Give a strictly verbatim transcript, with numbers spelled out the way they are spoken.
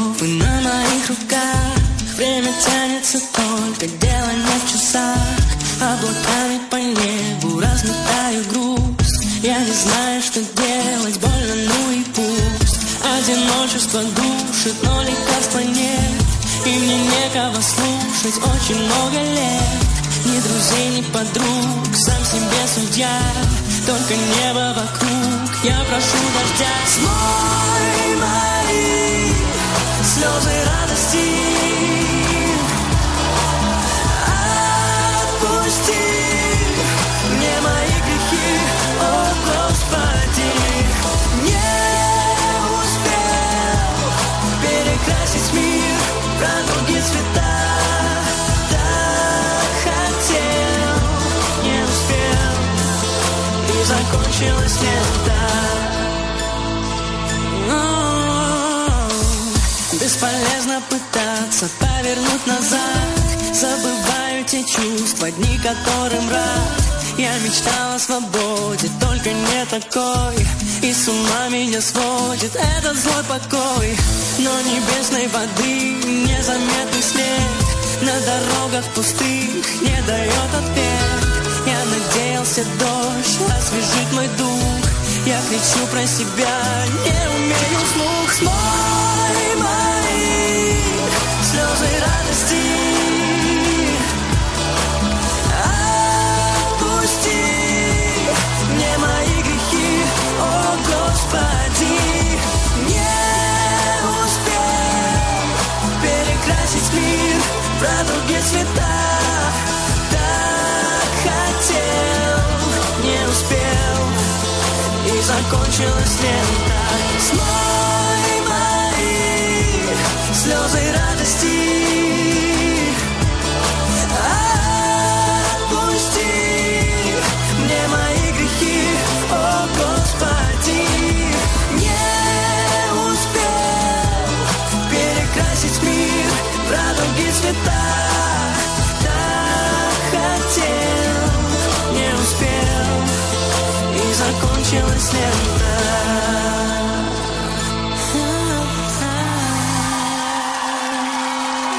слов и на моих руках. Время тянется только, дело не в часах. Облаками по небу разметаю груз. Я не знаю, что делать, больно, ну и пусть. Одиночество душит, но лекарства нет. И мне некого слушать очень много лет. Ни друзей, ни подруг, сам себе судья. Только небо вокруг, я прошу дождя. Смой мои слезы радости. Отпусти мне мои грехи, о Господи. Не успел перекрасить мир в радуги цвета. Так хотел, не успел, и закончилась лента. Бесполезно пытаться повернуть назад. Забываю те чувства, дни, которым рад. Я мечтал о свободе, только не такой. И с ума меня сводит этот злой покой. Но небесной воды незаметный след на дорогах пустых не дает ответ. Я надеялся, дождь освежит мой дух. Я кричу про себя, не умею вслух. Смой мои слезы радости. Отпусти мне мои грехи, о Господи. Не успел перекрасить мир в радуге цвета. Так хотел, не успел, и закончилась лента. Смой мои слезы радости. Отпусти мне мои грехи, о Господи. Не успел перекрасить мир в радуги цвета. Так хотел, не успел, и закончилась лента.